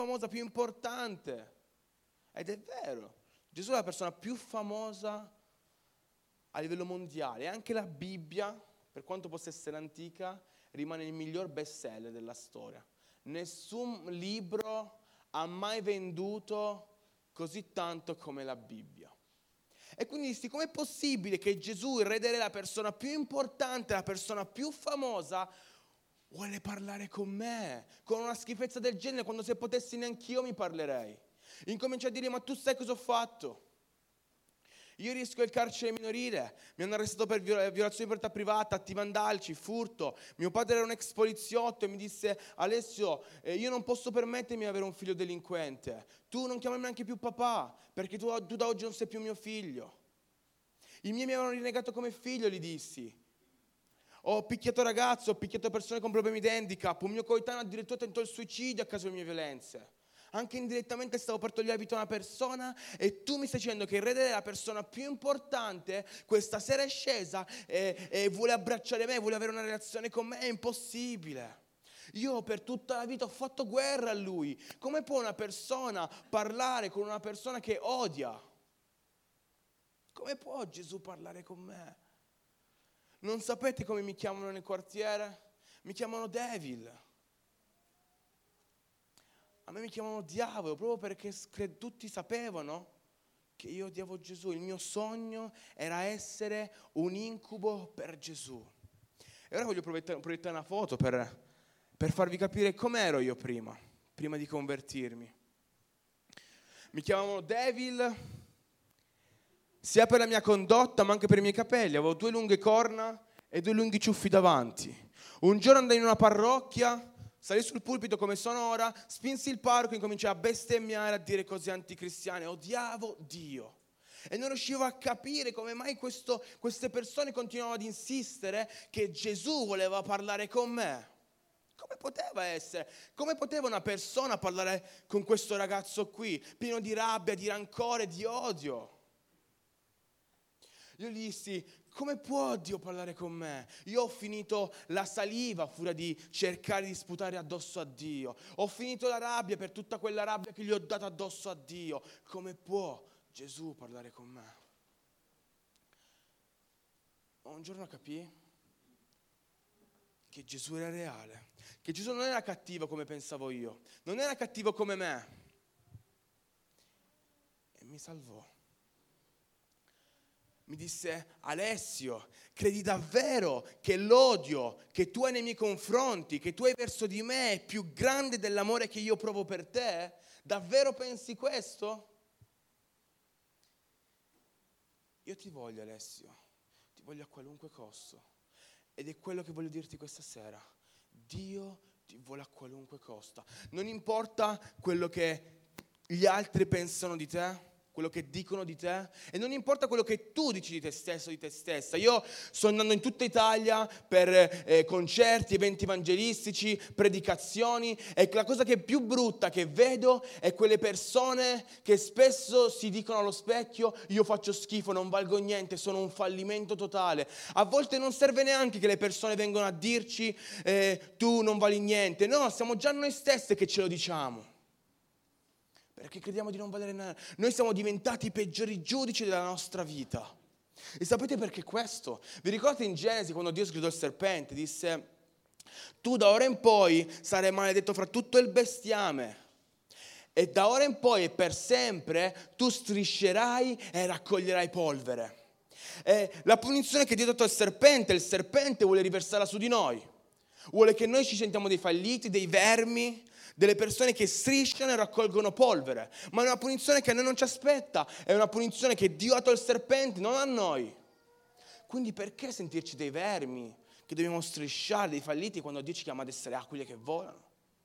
famosa, più importante. Ed è vero, Gesù è la persona più famosa a livello mondiale. E anche la Bibbia, per quanto possa essere antica, rimane il miglior bestseller della storia. Nessun libro ha mai venduto così tanto come la Bibbia. E quindi dici, com'è possibile che Gesù, il Re delle, la persona più importante, la persona più famosa, vuole parlare con me? Con una schifezza del genere, quando se potessi neanch'io mi parlerei. Incomincia a dire, ma tu sai cosa ho fatto? Io rischio il carcere minorile, mi hanno arrestato per violazione di proprietà privata, atti vandalici, furto. Mio padre era un ex poliziotto e mi disse, Alessio, io non posso permettermi di avere un figlio delinquente. Tu non chiamarmi neanche più papà, perché tu da oggi non sei più mio figlio. I miei mi avevano rinnegato come figlio, gli dissi. Ho picchiato ragazzi, ho picchiato persone con problemi di handicap. Un mio coetaneo addirittura tentò il suicidio a causa delle mie violenze. Anche indirettamente stavo per togliere la vita a una persona e tu mi stai dicendo che il Re è la persona più importante, questa sera è scesa e vuole abbracciare me, vuole avere una relazione con me, è impossibile. Io per tutta la vita ho fatto guerra a lui. Come può una persona parlare con una persona che odia? Come può Gesù parlare con me? Non sapete come mi chiamano nel quartiere? Mi chiamano Devil. A me mi chiamano diavolo, proprio perché tutti sapevano che io odiavo Gesù. Il mio sogno era essere un incubo per Gesù. E ora voglio proiettare una foto per farvi capire com'ero io prima di convertirmi. Mi chiamavano Devil, sia per la mia condotta ma anche per i miei capelli. Avevo 2 lunghe corna e 2 lunghi ciuffi davanti. Un giorno andai in una parrocchia, salì sul pulpito come sono ora, spinsi il parroco e incominciai a bestemmiare, a dire cose anticristiane. Odiavo Dio e non riuscivo a capire come mai queste persone continuavano ad insistere che Gesù voleva parlare con me. Come poteva essere? Come poteva una persona parlare con questo ragazzo qui, pieno di rabbia, di rancore, di odio? Io gli dissi, come può Dio parlare con me? Io ho finito la saliva a furia di cercare di sputare addosso a Dio. Ho finito la rabbia per tutta quella rabbia che gli ho dato addosso a Dio. Come può Gesù parlare con me? Un giorno capii che Gesù era reale, che Gesù non era cattivo come pensavo io, non era cattivo come me. E mi salvò. Mi disse, Alessio, credi davvero che l'odio che tu hai nei miei confronti, che tu hai verso di me, è più grande dell'amore che io provo per te? Davvero pensi questo? Io ti voglio, Alessio, ti voglio a qualunque costo. Ed è quello che voglio dirti questa sera. Dio ti vuole a qualunque costo. Non importa quello che gli altri pensano di te, quello che dicono di te, e non importa quello che tu dici di te stesso, di te stessa. Io sto andando in tutta Italia per concerti, eventi evangelistici, predicazioni, e la cosa che è più brutta che vedo è quelle persone che spesso si dicono allo specchio, io faccio schifo, non valgo niente, sono un fallimento totale. A volte non serve neanche che le persone vengano a dirci tu non vali niente, no, siamo già noi stessi che ce lo diciamo. Perché crediamo di non valere niente. Noi siamo diventati i peggiori giudici della nostra vita. E sapete perché questo? Vi ricordate in Genesi quando Dio sgridò il serpente? Disse, tu da ora in poi sarai maledetto fra tutto il bestiame. E da ora in poi e per sempre tu striscerai e raccoglierai polvere. E la punizione che Dio ha dato al serpente, il serpente vuole riversarla su di noi. Vuole che noi ci sentiamo dei falliti, dei vermi, delle persone che strisciano e raccolgono polvere. Ma è una punizione che a noi non ci aspetta, è una punizione che Dio ha dato al serpente, non a noi. Quindi perché sentirci dei vermi che dobbiamo strisciare, dei falliti, quando Dio ci chiama ad essere aquile che volano?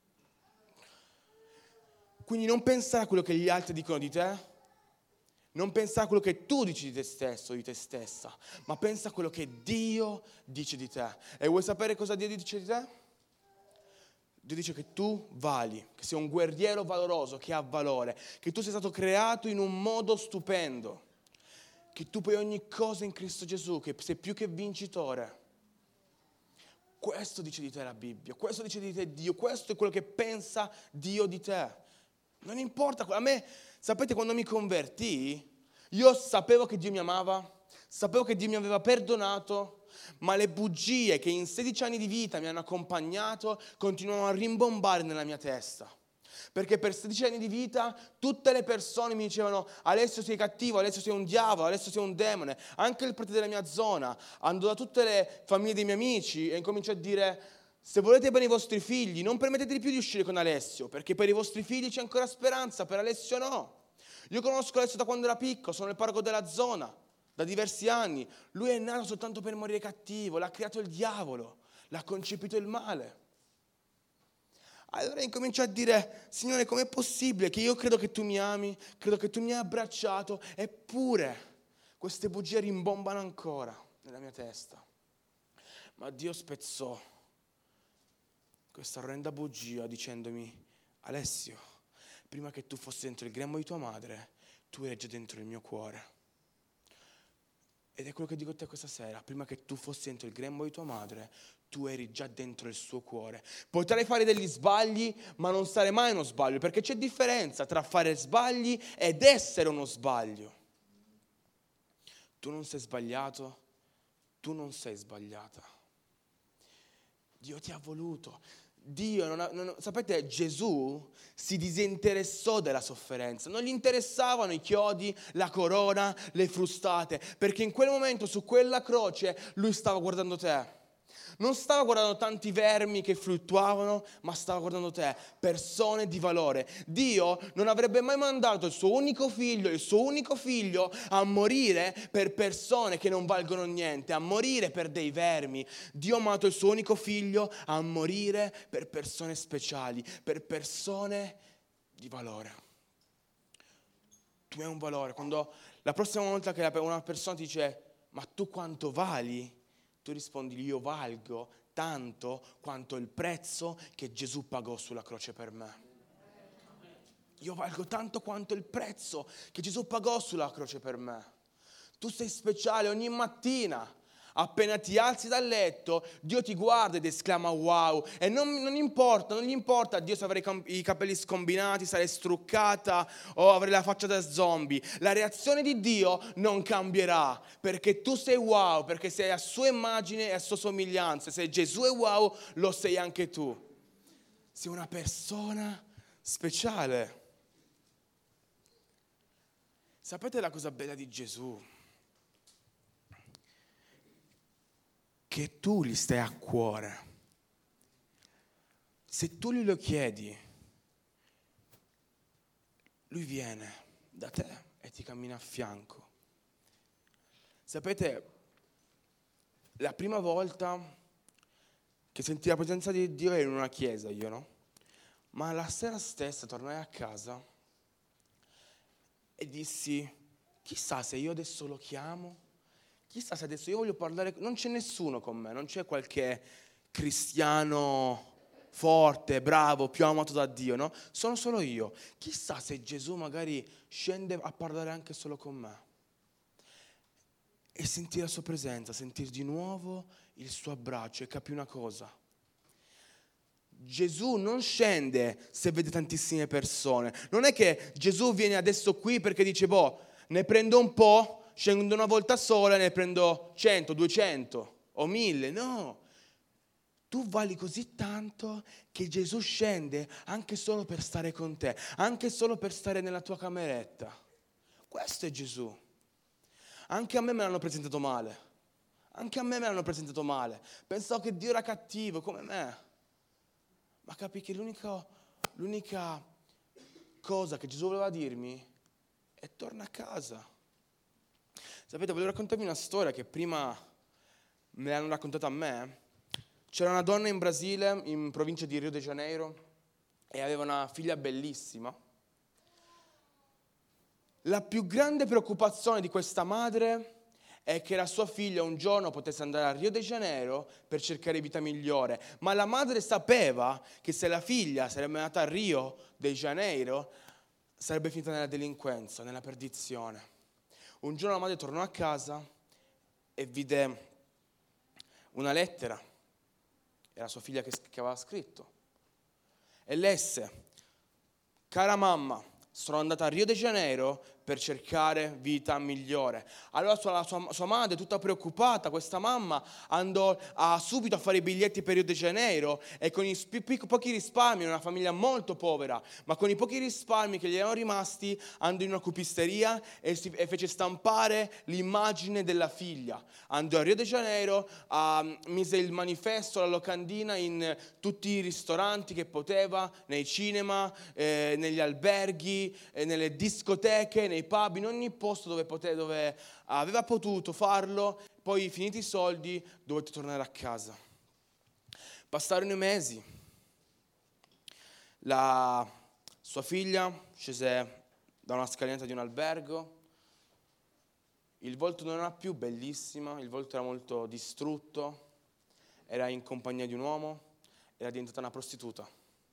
Quindi non pensare a quello che gli altri dicono di te, non pensare a quello che tu dici di te stesso, di te stessa, ma pensa a quello che Dio dice di te. E vuoi sapere cosa Dio dice di te? Dio dice che tu vali, che sei un guerriero valoroso, che ha valore, che tu sei stato creato in un modo stupendo, che tu puoi ogni cosa in Cristo Gesù, che sei più che vincitore. Questo dice di te la Bibbia, questo dice di te Dio, questo è quello che pensa Dio di te. Non importa, a me, sapete, quando mi convertii, io sapevo che Dio mi amava, sapevo che Dio mi aveva perdonato, ma le bugie che in 16 anni di vita mi hanno accompagnato continuavano a rimbombare nella mia testa. Perché per 16 anni di vita tutte le persone mi dicevano: Alessio sei cattivo, Alessio sei un diavolo, Alessio sei un demone. Anche il prete della mia zona andò da tutte le famiglie dei miei amici e incominciò a dire: se volete bene i vostri figli, non permetteteli più di uscire con Alessio, perché per i vostri figli c'è ancora speranza, per Alessio no. Io conosco Alessio da quando era piccolo, sono il parroco della zona, da diversi anni. Lui è nato soltanto per morire cattivo, l'ha creato il diavolo, l'ha concepito il male. Allora incomincio a dire: Signore, com'è possibile che io credo che tu mi ami, credo che tu mi hai abbracciato, eppure queste bugie rimbombano ancora nella mia testa. Ma Dio spezzò questa orrenda bugia dicendomi: Alessio, prima che tu fossi dentro il grembo di tua madre, tu eri già dentro il mio cuore. Ed è quello che dico a te questa sera: prima che tu fossi dentro il grembo di tua madre, tu eri già dentro il suo cuore. Potrai fare degli sbagli, ma non sarai mai uno sbaglio, perché c'è differenza tra fare sbagli ed essere uno sbaglio. Tu non sei sbagliato, tu non sei sbagliata. Dio ti ha voluto. Sapete, Gesù si disinteressò della sofferenza, non gli interessavano i chiodi, la corona, le frustate, perché in quel momento su quella croce lui stava guardando te. Non stava guardando tanti vermi che fluttuavano, ma stava guardando te, persone di valore. Dio non avrebbe mai mandato il suo unico figlio a morire per persone che non valgono niente, a morire per dei vermi. Dio ha mandato il suo unico figlio a morire per persone speciali, per persone di valore. Tu hai un valore. Quando la prossima volta che una persona ti dice: ma tu quanto vali? Tu rispondi: io valgo tanto quanto il prezzo che Gesù pagò sulla croce per me. Io valgo tanto quanto il prezzo che Gesù pagò sulla croce per me. Tu sei speciale. Ogni mattina, appena ti alzi dal letto, Dio ti guarda ed esclama wow. E non gli importa a Dio se avrai i capelli scombinati, sarei struccata o avrei la faccia da zombie. La reazione di Dio non cambierà, perché tu sei wow, perché sei a sua immagine e a sua somiglianza. Se Gesù è wow, lo sei anche tu. Sei una persona speciale. Sapete la cosa bella di Gesù? Che tu gli stai a cuore. Se tu glielo chiedi, lui viene da te e ti cammina a fianco. Sapete, la prima volta che sentii la presenza di Dio ero in una chiesa, io, no? Ma la sera stessa tornai a casa e dissi: chissà se io adesso lo chiamo, chissà se adesso io voglio parlare, non c'è nessuno con me, non c'è qualche cristiano forte, bravo, più amato da Dio, no? Sono solo io. Chissà se Gesù magari scende a parlare anche solo con me. E sentire la sua presenza, sentire di nuovo il suo abbraccio e capire una cosa. Gesù non scende se vede tantissime persone. Non è che Gesù viene adesso qui perché dice: ne prendo un po', scendo una volta sola e ne prendo 100, 200 o 1000. No, tu vali così tanto che Gesù scende anche solo per stare con te, anche solo per stare nella tua cameretta. Questo è Gesù. Anche a me l'hanno presentato male. Pensavo che Dio era cattivo come me. Ma capì che l'unica cosa che Gesù voleva dirmi è: torna a casa. Sapete, voglio raccontarvi una storia che prima me l'hanno raccontata a me. C'era una donna in Brasile, in provincia di Rio de Janeiro, e aveva una figlia bellissima. La più grande preoccupazione di questa madre è che la sua figlia un giorno potesse andare a Rio de Janeiro per cercare vita migliore. Ma la madre sapeva che se la figlia sarebbe andata a Rio de Janeiro, sarebbe finita nella delinquenza, nella perdizione. Un giorno la madre tornò a casa e vide una lettera. Era sua figlia che aveva scritto. E lesse: cara mamma, sono andata a Rio de Janeiro per cercare vita migliore. Allora sua madre, tutta preoccupata, questa mamma andò subito a fare i biglietti per Rio de Janeiro e con i pochi risparmi, una famiglia molto povera, ma con i pochi risparmi che gli erano rimasti andò in una copisteria e fece stampare l'immagine della figlia. Andò a Rio de Janeiro, mise il manifesto, la locandina in tutti i ristoranti che poteva, nei cinema, negli alberghi, nelle discoteche, nei pub, in ogni posto dove aveva potuto farlo. Poi, finiti i soldi, dovette tornare a casa. Passarono i mesi. La sua figlia scese da una scalinata di un albergo. Il volto non era più bellissimo, il volto era molto distrutto. Era in compagnia di un uomo, era diventata una prostituta.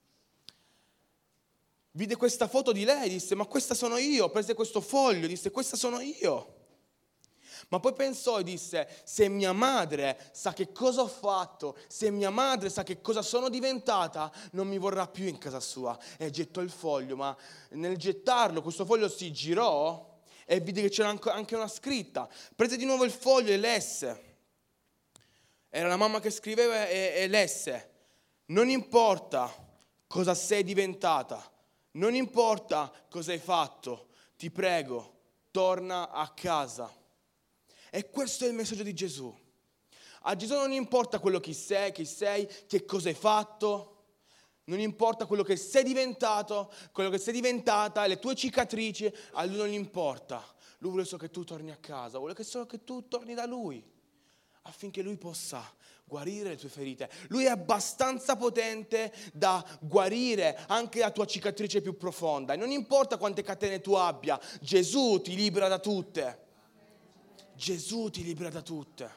Vide questa foto di lei, disse: ma questa sono io. Prese questo foglio, disse: questa sono io. Ma poi pensò e disse: se mia madre sa che cosa ho fatto, se mia madre sa che cosa sono diventata, non mi vorrà più in casa sua. E gettò il foglio, ma nel gettarlo questo foglio si girò e vide che c'era anche una scritta. Prese di nuovo il foglio e lesse. Era la mamma che scriveva e lesse: non importa cosa sei diventata, non importa cosa hai fatto, ti prego, torna a casa. E questo è il messaggio di Gesù. A Gesù non importa quello che sei, che cosa hai fatto, non importa quello che sei diventato, quello che sei diventata, le tue cicatrici, a Lui non gli importa. Lui vuole solo che tu torni a casa, vuole solo che tu torni da Lui, affinché Lui possa guarire le tue ferite. Lui è abbastanza potente da guarire anche la tua cicatrice più profonda. E non importa quante catene tu abbia, Gesù ti libera da tutte. Gesù ti libera da tutte.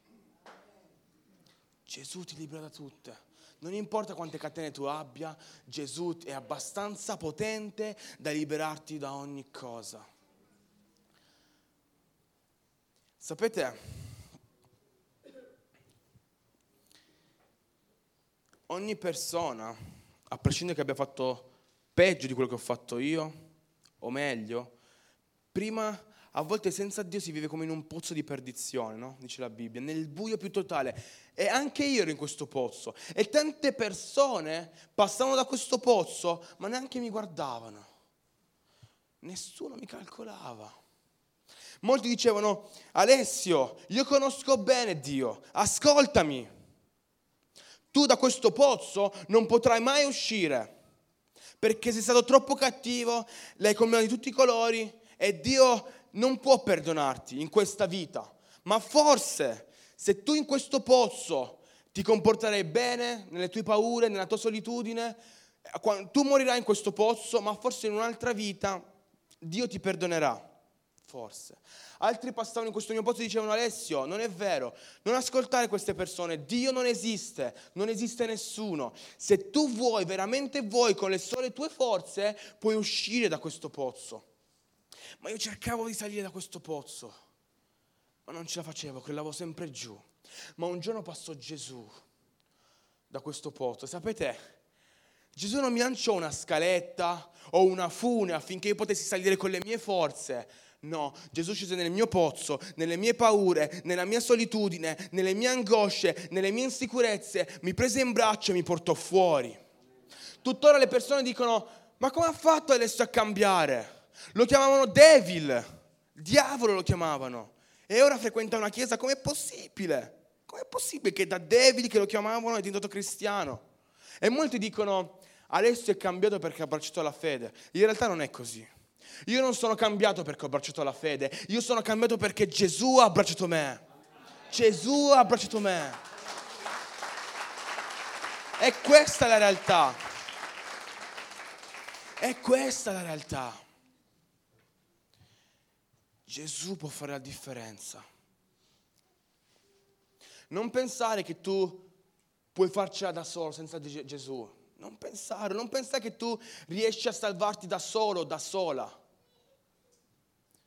Gesù ti libera da tutte. Non importa quante catene tu abbia, Gesù è abbastanza potente da liberarti da ogni cosa. Sapete, ogni persona, a prescindere che abbia fatto peggio di quello che ho fatto io, o meglio, prima, a volte senza Dio si vive come in un pozzo di perdizione, no? Dice la Bibbia, nel buio più totale. E anche io ero in questo pozzo. E tante persone passavano da questo pozzo, ma neanche mi guardavano. Nessuno mi calcolava. Molti dicevano: Alessio, io conosco bene Dio, ascoltami. Tu da questo pozzo non potrai mai uscire, perché sei stato troppo cattivo, l'hai combinato di tutti i colori e Dio non può perdonarti in questa vita. Ma forse se tu in questo pozzo ti comporterai bene, nelle tue paure, nella tua solitudine, tu morirai in questo pozzo, ma forse in un'altra vita Dio ti perdonerà. Forse. Altri passavano in questo mio pozzo e dicevano: Alessio, non è vero, non ascoltare queste persone, Dio non esiste nessuno. Se tu vuoi, veramente vuoi, con le sole tue forze, puoi uscire da questo pozzo. Ma io cercavo di salire da questo pozzo, ma non ce la facevo, crollavo sempre giù. Ma un giorno passò Gesù da questo pozzo. Sapete, Gesù non mi lanciò una scaletta o una fune affinché io potessi salire con le mie forze. No, Gesù scese nel mio pozzo, nelle mie paure, nella mia solitudine, nelle mie angosce, nelle mie insicurezze, mi prese in braccio e mi portò fuori. Tuttora le persone dicono: ma come ha fatto adesso a cambiare? Lo chiamavano Devil, diavolo lo chiamavano. E ora frequenta una chiesa. Com'è possibile? Com'è possibile che da Devil, che lo chiamavano, è diventato cristiano? E molti dicono: Alessio è cambiato perché ha abbracciato la fede. In realtà non è così. Io non sono cambiato perché ho abbracciato la fede. Io sono cambiato perché Gesù ha abbracciato me. Gesù ha abbracciato me. E questa è la realtà. È questa la realtà. Gesù può fare la differenza. Non pensare che tu puoi farcela da solo senza Gesù. Non pensare che tu riesci a salvarti da solo, da sola.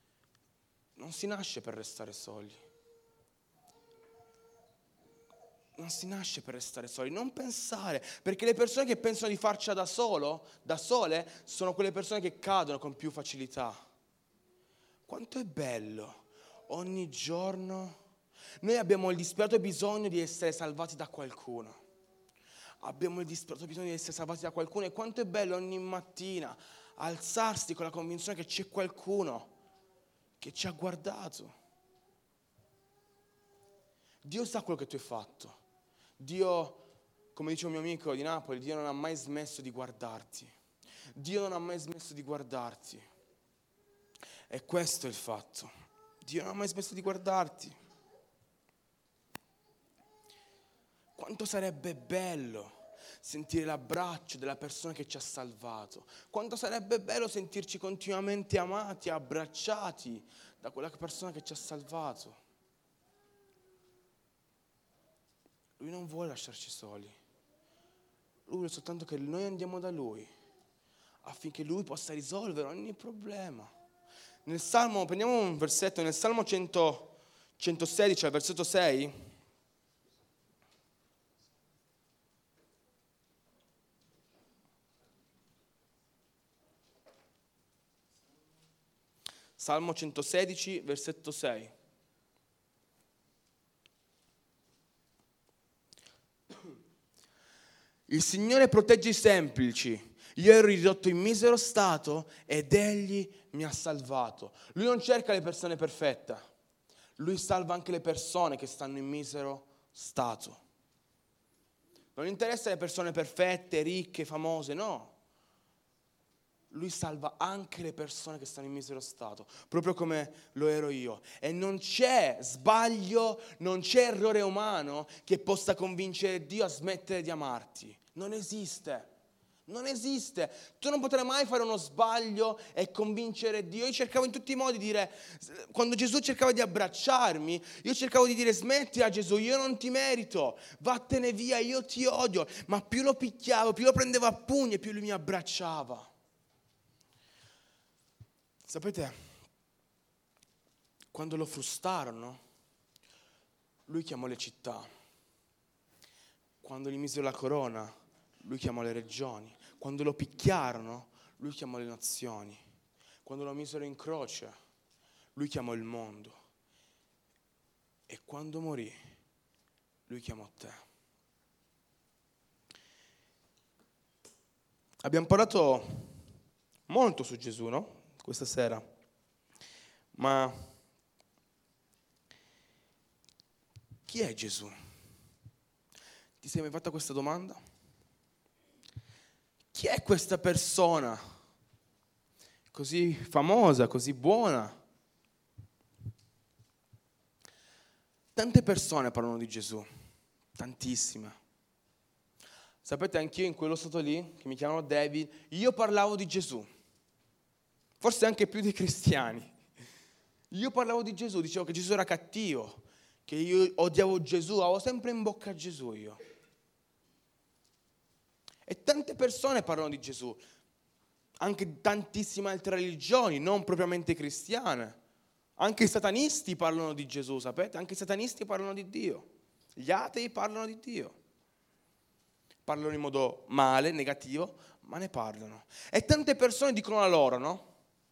Non si nasce per restare soli. non si nasce per restare soli, non pensare, perché le persone che pensano di farcela da sole, sono quelle persone che cadono con più facilità. Quanto è bello, ogni giorno noi abbiamo il disperato bisogno di essere salvati da qualcuno. Abbiamo il disperato bisogno di essere salvati da qualcuno e quanto è bello ogni mattina alzarsi con la convinzione che c'è qualcuno che ci ha guardato. Dio sa quello che tu hai fatto. Dio, come dice un mio amico di Napoli, Dio non ha mai smesso di guardarti. Dio non ha mai smesso di guardarti. E questo è il fatto. Dio non ha mai smesso di guardarti. Quanto sarebbe bello sentire l'abbraccio della persona che ci ha salvato. Quanto sarebbe bello sentirci continuamente amati, abbracciati da quella persona che ci ha salvato. Lui non vuole lasciarci soli. Lui vuole soltanto che noi andiamo da Lui, affinché Lui possa risolvere ogni problema. Nel Salmo, prendiamo un versetto, nel Salmo 116, al versetto 6, Salmo 116, versetto 6. Il Signore protegge i semplici. Io ero ridotto in misero stato ed Egli mi ha salvato. Lui non cerca le persone perfette. Lui salva anche le persone che stanno in misero stato. Non gli interessa le persone perfette, ricche, famose, no. Lui salva anche le persone che stanno in misero stato, proprio come lo ero io. E non c'è sbaglio, non c'è errore umano che possa convincere Dio a smettere di amarti. Non esiste. Non esiste. Tu non potrai mai fare uno sbaglio e convincere Dio. Io cercavo in tutti i modi di dire, quando Gesù cercava di abbracciarmi, io cercavo di dire smettila Gesù, io non ti merito, vattene via, io ti odio. Ma più lo picchiavo, più lo prendevo a pugni e più lui mi abbracciava. Sapete, quando lo frustarono, lui chiamò le città. Quando gli misero la corona, lui chiamò le regioni. Quando lo picchiarono, lui chiamò le nazioni. Quando lo misero in croce, lui chiamò il mondo. E quando morì, lui chiamò te. Abbiamo parlato molto su Gesù, no? Questa sera. Ma chi è Gesù? Ti sei mai fatta questa domanda? Chi è questa persona così famosa, così buona? Tante persone parlano di Gesù, tantissime. Sapete, anch'io in quello stato lì, che mi chiamano David, io parlavo di Gesù. Forse anche più dei cristiani. Io parlavo di Gesù, dicevo che Gesù era cattivo, che io odiavo Gesù, avevo sempre in bocca Gesù io. E tante persone parlano di Gesù, anche tantissime altre religioni, non propriamente cristiane. Anche i satanisti parlano di Gesù, sapete? Anche i satanisti parlano di Dio. Gli atei parlano di Dio. Parlano in modo male, negativo, ma ne parlano. E tante persone dicono la loro, no?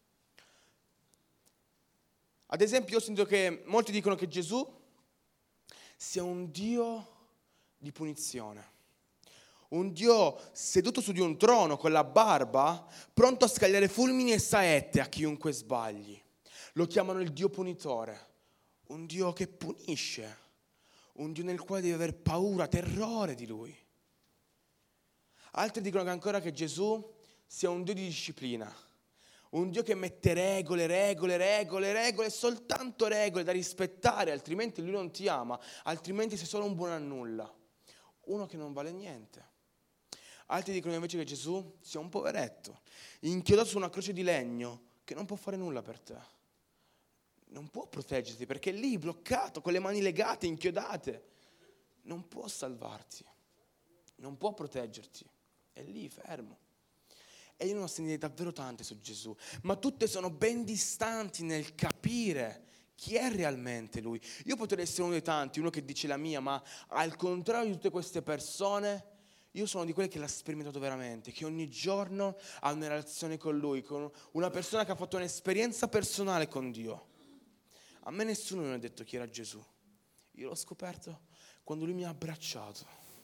Ad esempio, io ho sentito che molti dicono che Gesù sia un Dio di punizione. Un Dio seduto su di un trono con la barba, pronto a scagliare fulmini e saette a chiunque sbagli. Lo chiamano il Dio punitore, un Dio che punisce, un Dio nel quale devi aver paura, terrore di Lui. Altri dicono che ancora che Gesù sia un Dio di disciplina, un Dio che mette regole, soltanto regole da rispettare, altrimenti Lui non ti ama, altrimenti sei solo un buono a nulla, uno che non vale niente. Altri dicono invece che Gesù sia un poveretto, inchiodato su una croce di legno, che non può fare nulla per te. Non può proteggerti perché è lì bloccato, con le mani legate, inchiodate. Non può salvarti, non può proteggerti, è lì fermo. E io ne ho sentite davvero tante su Gesù, ma tutte sono ben distanti nel capire Chi è realmente lui? Io potrei essere uno dei tanti, uno che dice la mia, ma al contrario di tutte queste persone, io sono di quelli che l'ha sperimentato veramente, che ogni giorno ha una relazione con lui, con una persona che ha fatto un'esperienza personale con Dio. A me nessuno mi ha detto chi era Gesù. Io l'ho scoperto quando lui mi ha abbracciato.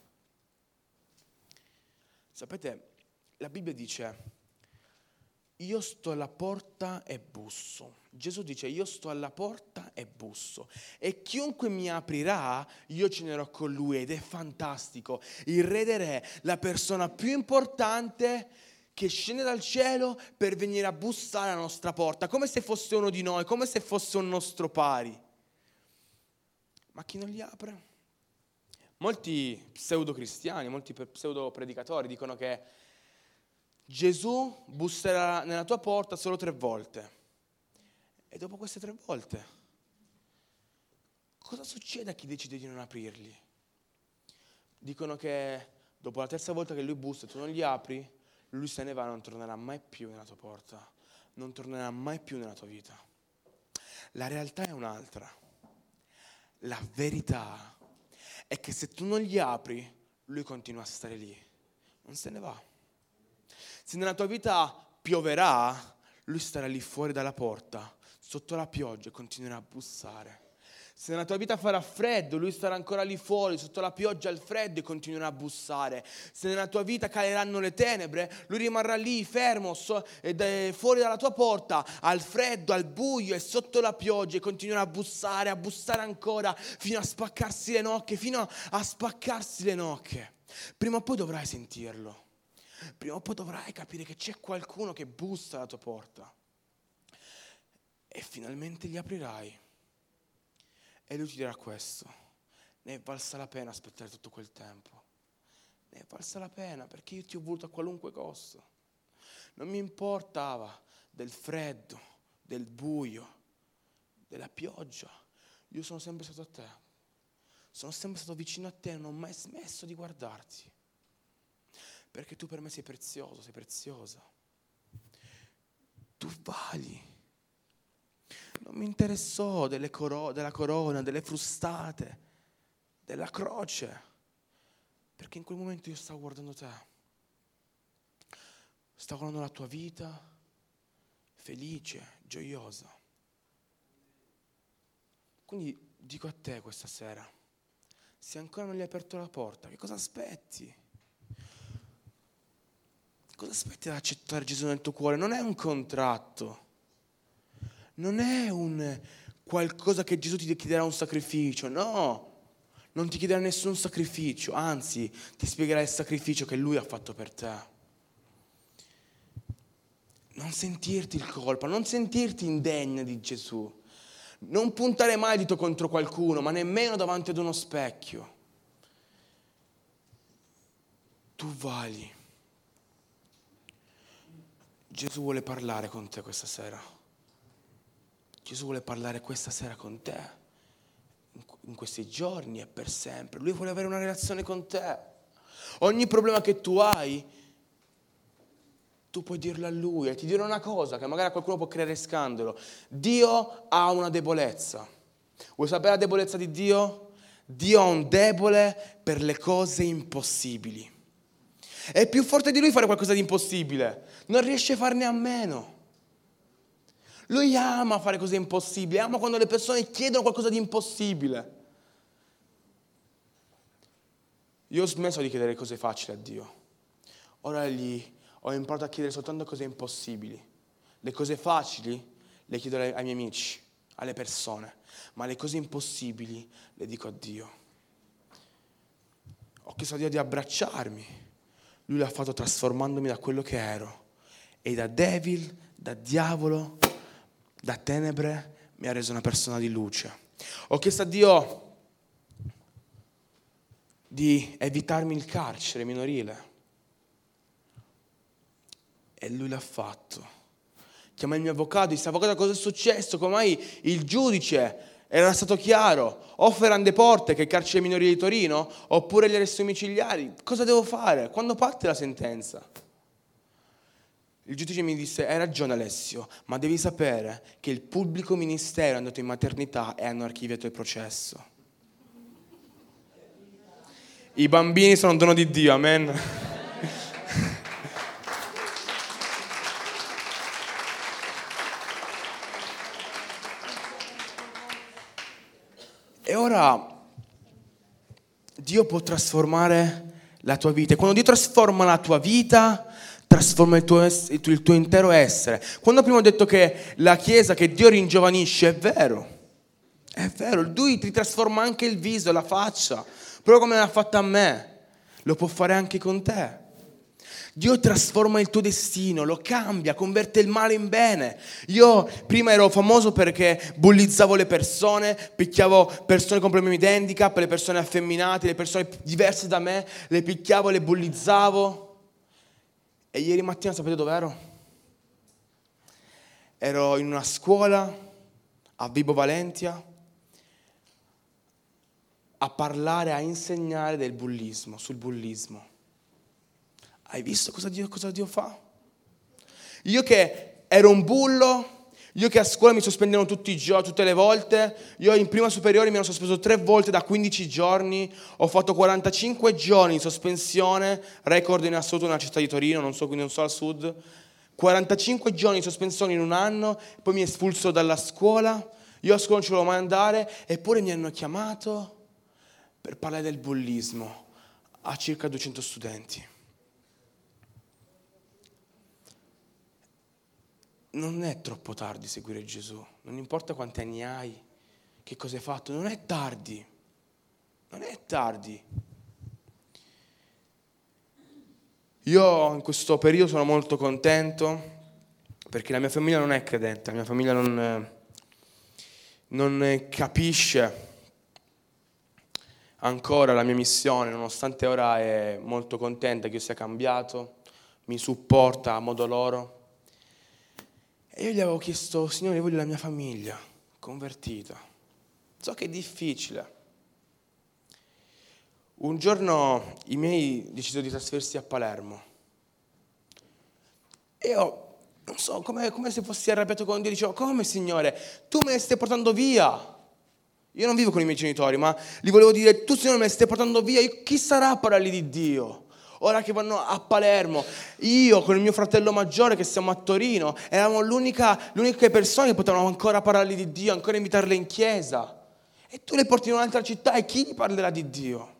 Sapete, la Bibbia dice: io sto alla porta e busso. Gesù dice: io sto alla porta e busso. E chiunque mi aprirà, io cenerò con lui. Ed è fantastico. Il Re dei Re, la persona più importante che scende dal cielo per venire a bussare alla nostra porta. Come se fosse uno di noi, come se fosse un nostro pari. Ma chi non gli apre? Molti pseudo-cristiani, molti pseudo-predicatori dicono che Gesù busserà nella tua porta solo 3 volte. E dopo queste 3 volte, cosa succede a chi decide di non aprirgli? Dicono che dopo la 3ª volta che lui bussa e tu non gli apri, lui se ne va e non tornerà mai più nella tua porta. Non tornerà mai più nella tua vita. La realtà è un'altra. La verità è che se tu non gli apri, lui continua a stare lì. Non se ne va. Se nella tua vita pioverà, lui starà lì fuori dalla porta, sotto la pioggia, e continuerà a bussare. Se nella tua vita farà freddo, lui starà ancora lì fuori, sotto la pioggia al freddo, e continuerà a bussare. Se nella tua vita caleranno le tenebre, lui rimarrà lì fermo, fuori dalla tua porta, al freddo, al buio e sotto la pioggia, e continuerà a bussare ancora, fino a spaccarsi le nocche. Prima o poi dovrai sentirlo. Prima o poi dovrai capire che c'è qualcuno che bussa alla tua porta. E finalmente gli aprirai. E lui ti dirà questo: ne è valsa la pena aspettare tutto quel tempo. Ne è valsa la pena, perché io ti ho voluto a qualunque costo. Non mi importava del freddo, del buio, della pioggia. Io sono sempre stato a te. Sono sempre stato vicino a te, non ho mai smesso di guardarti. Perché tu per me sei prezioso, sei preziosa. Tu vali. Non mi interessò della corona, delle frustate, della croce. Perché in quel momento io stavo guardando te. Stavo guardando la tua vita, felice, gioiosa. Quindi dico a te questa sera, se ancora non gli hai aperto la porta, che cosa aspetti? Cosa aspetti ad accettare Gesù nel tuo cuore? Non è un contratto, non è un qualcosa che Gesù ti chiederà un sacrificio, no, non ti chiederà nessun sacrificio, anzi ti spiegherà il sacrificio che Lui ha fatto per te. Non sentirti in colpa, non sentirti indegna di Gesù, non puntare mai il dito contro qualcuno, ma nemmeno davanti ad uno specchio. Tu vali. Gesù vuole parlare con te questa sera. Gesù vuole parlare questa sera con te, in questi giorni e per sempre. Lui vuole avere una relazione con te. Ogni problema che tu hai, tu puoi dirlo a Lui. E ti dirò una cosa che magari a qualcuno può creare scandalo. Dio ha una debolezza. Vuoi sapere la debolezza di Dio? Dio ha un debole per le cose impossibili. È più forte di Lui fare qualcosa di impossibile. Non riesce a farne a meno. Lui ama fare cose impossibili. Ama quando le persone chiedono qualcosa di impossibile. Io ho smesso di chiedere cose facili a Dio. Ora ho imparato a chiedere soltanto cose impossibili. Le cose facili le chiedo ai miei amici, alle persone. Ma le cose impossibili le dico a Dio. Ho chiesto a Dio di abbracciarmi. Lui l'ha fatto trasformandomi da quello che ero. E da devil, da diavolo, da tenebre, mi ha reso una persona di luce. Ho chiesto a Dio di evitarmi il carcere minorile. E Lui l'ha fatto. Chiama il mio avvocato, disse: avvocato, cosa è successo? Come mai il giudice era stato chiaro? O Ferrande Porte, che è il carcere minorile di Torino, oppure gli arresti domiciliari. Cosa devo fare? Quando parte la sentenza? Il giudice mi disse: hai ragione Alessio, ma devi sapere che il pubblico ministero è andato in maternità e hanno archiviato il processo. I bambini sono un dono di Dio, amen. E ora Dio può trasformare la tua vita. E quando Dio trasforma la tua vita, trasforma il tuo intero essere. Quando prima ho detto che la Chiesa, che Dio ringiovanisce, è vero. È vero, Lui ti trasforma anche il viso, la faccia. Proprio come l'ha fatta a me, lo può fare anche con te. Dio trasforma il tuo destino, lo cambia, converte il male in bene. Io prima ero famoso perché bullizzavo le persone, picchiavo persone con problemi di handicap, le persone affemminate, le persone diverse da me, le picchiavo, le bullizzavo. E ieri mattina sapete dov'ero? Ero in una scuola a Vibo Valentia a parlare, a insegnare del bullismo, sul bullismo. Hai visto cosa Dio fa? Io che ero un bullo, io che a scuola mi sospendevano tutte le volte, io in prima superiore mi ero sospeso 3 volte da 15 giorni, ho fatto 45 giorni di sospensione, record in assoluto nella città di Torino, non so al sud, 45 giorni di sospensione in un anno, poi mi è espulso dalla scuola, io a scuola non ci volevo mai andare, eppure mi hanno chiamato per parlare del bullismo a circa 200 studenti. Non è troppo tardi seguire Gesù, non importa quanti anni hai, che cosa hai fatto, non è tardi, non è tardi. Io in questo periodo sono molto contento perché la mia famiglia non è credente, la mia famiglia non capisce ancora la mia missione, nonostante ora è molto contenta che io sia cambiato, mi supporta a modo loro. E io gli avevo chiesto: Signore, voglio la mia famiglia convertita. So che è difficile. Un giorno i miei decisero di trasferirsi a Palermo. E io, non so, come se fossi arrabbiato con Dio, dicevo: come Signore, tu me ne stai portando via? Io non vivo con i miei genitori, ma gli volevo dire: tu Signore me ne stai portando via, chi sarà a parlare di Dio? Ora che vanno a Palermo, io con il mio fratello maggiore che siamo a Torino, eravamo l'unica persone che potevano ancora parlargli di Dio, ancora invitarle in chiesa. E tu le porti in un'altra città e chi gli parlerà di Dio?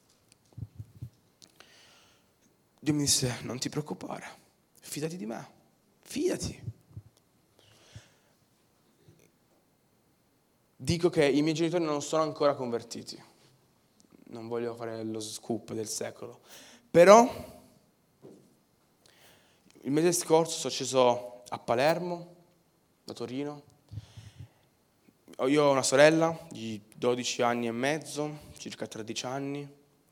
Dio mi disse: non ti preoccupare, fidati di me, fidati. Dico che i miei genitori non sono ancora convertiti. Non voglio fare lo scoop del secolo. Però il mese scorso sono sceso a Palermo, da Torino. Io ho una sorella di 12 anni e mezzo, circa 13 anni,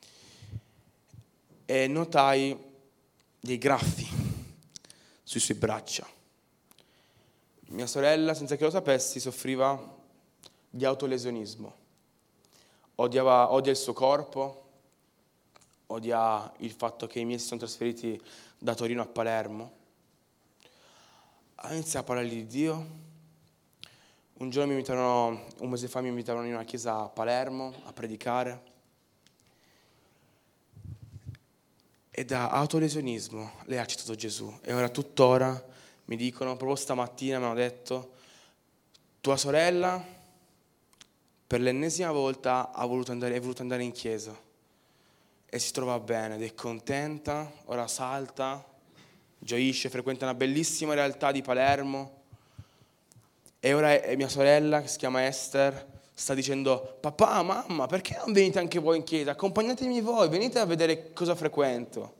e notai dei graffi sui suoi braccia. Mia sorella, senza che lo sapessi, soffriva di autolesionismo. Odia il suo corpo, odia il fatto che i miei si sono trasferiti da Torino a Palermo. Ha iniziato a parlare di Dio. Un mese fa mi invitarono in una chiesa a Palermo a predicare. E da autolesionismo lei ha accettato Gesù. E ora tuttora mi dicono, proprio stamattina mi hanno detto: tua sorella per l'ennesima volta è voluta andare in chiesa. E si trova bene ed è contenta, ora salta, gioisce, frequenta una bellissima realtà di Palermo. E ora mia sorella, che si chiama Esther, sta dicendo: papà, mamma, perché non venite anche voi in chiesa? Accompagnatemi voi, venite a vedere cosa frequento.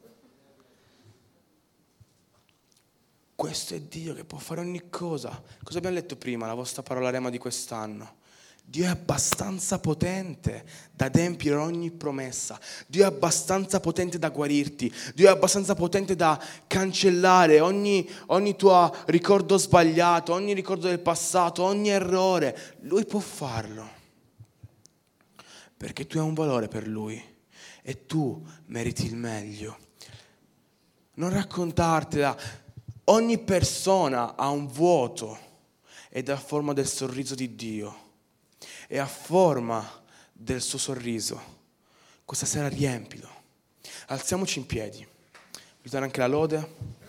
Questo è Dio che può fare ogni cosa. Cosa abbiamo letto prima, la vostra parola rema di quest'anno? Dio è abbastanza potente da adempiere ogni promessa. Dio è abbastanza potente da guarirti. Dio è abbastanza potente da cancellare ogni tuo ricordo sbagliato, ogni ricordo del passato, ogni errore. Lui può farlo. Perché tu hai un valore per Lui e tu meriti il meglio. Non raccontartela. Ogni persona ha un vuoto ed ha forma del sorriso di Dio e ha forma del suo sorriso. Questa sera riempilo. Alziamoci in piedi. Vi do anche la lode.